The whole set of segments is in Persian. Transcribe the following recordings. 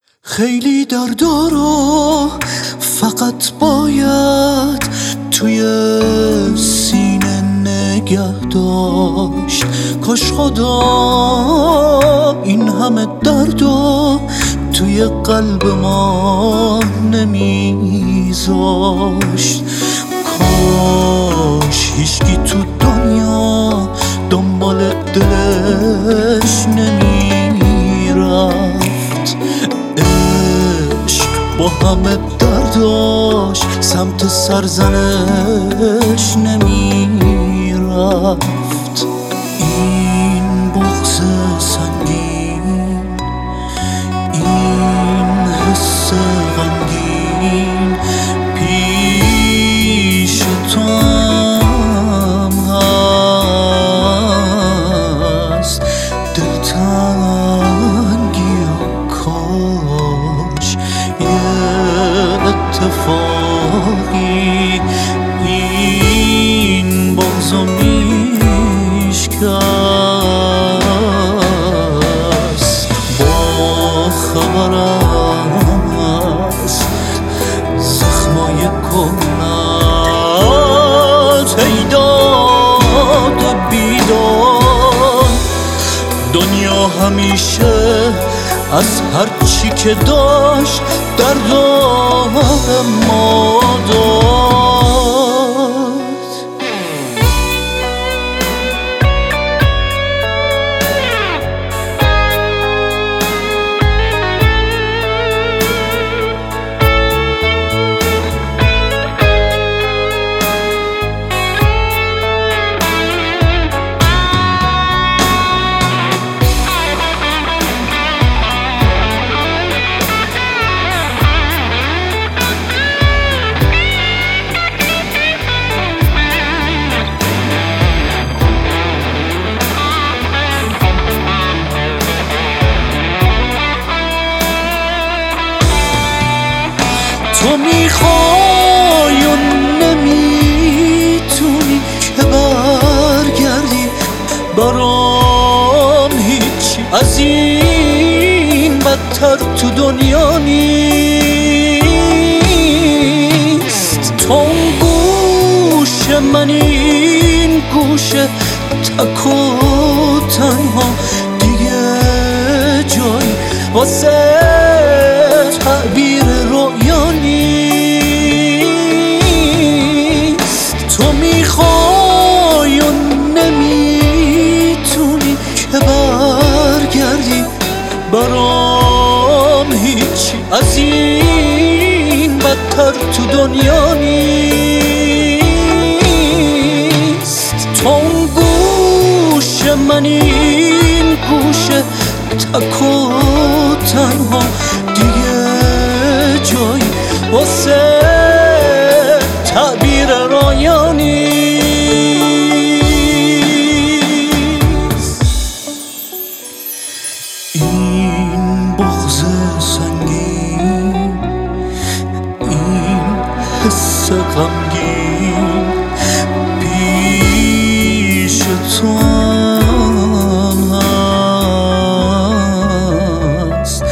خیلی دردارو فقط باید توی سینه نگه داشت. کاش خدا این همه دردو توی قلب ما نمیذاشت. کاش هیچکی تو دنیا دنبال دلش نمیرفت. عشق با همه درداش سمت سرزنش نمیرفت. این بغض سنگین، این حس غمگین پیش تو هم هست. دلتنگی و کاش یه اتفاقی این بغضو میشکست. با خبرم هست زخمای کنت ای داد بیدار. دنیا همیشه از هر چی که داشت درد ما داد. تو میخوای و نمیتونی که برگردی، برام هیچی از این بدتر تو دنیا نیست. تو اون گوش من این گوشه تک و تنها، دیگه جایی واسه تعبیر رویا نیست. تو میخوای و نمیتونی که برگردی، برام هیچی از این بدتر تو دنیا نیست. تو اون گوش من این گوشه تک و تنها، دیگه جایی واسه تعبیر رویا نیست. این بغض سنگین، این حس غمگین پیش تو هم هست.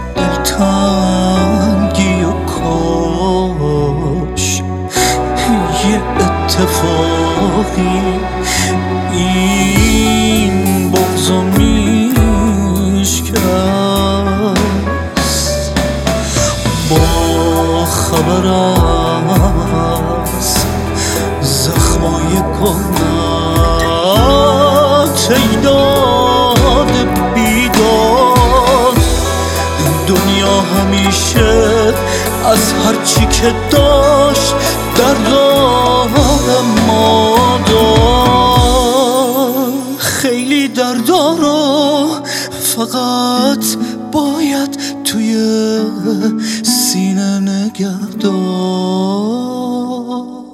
دلتنگی و کاش یه اتفاقی این بغضو میشکست. با خبرم هست زخمای کنت ای داد بیداد. دنیا همیشه از هر چی که داشت درد ما داد. خیلی دردارو فقط باید توی سینه نگه داشت.